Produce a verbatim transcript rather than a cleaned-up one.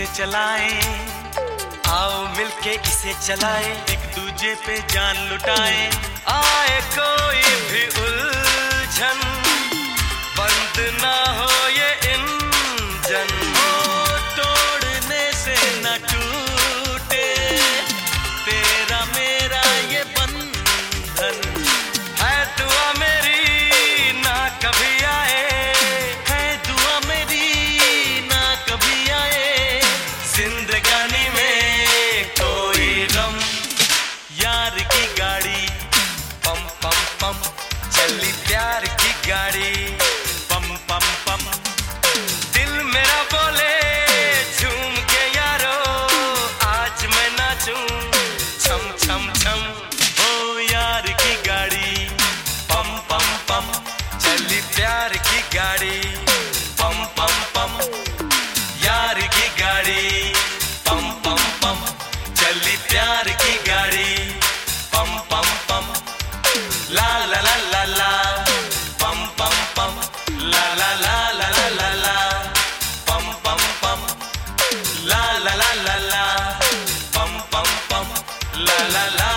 चलाएं, आओ मिलके इसे चलाएं, एक दूजे पे जान लुटाएं। आए कोई भी उलझन, बंद ना हो ये इंजन, हो तोड़ने से न टूटे तेरा मेरा ये बंधन। है दुआ मेरी ना कभी आए, है दुआ मेरी ना कभी आए जिंदगानी में कोई गम। यार की गाड़ी पम पम पम चली, प्यार की गाड़ी पम पम पम। दिल मेरा बोले झूम के यारो, आज मैं नाचूं छम छम छम। ओ यार की गाड़ी पम पम पम चली, प्यार की गाड़ी पम पम पम। यार की गाड़ी पम पम पम चली, प्यार की गाड़ी पम पम पम। ला ला ला ला ला पम पम पम, ला ला ला ला ला ला ला पम पम पम, ला ला ला ला ला पम पम पम, ला ला ला।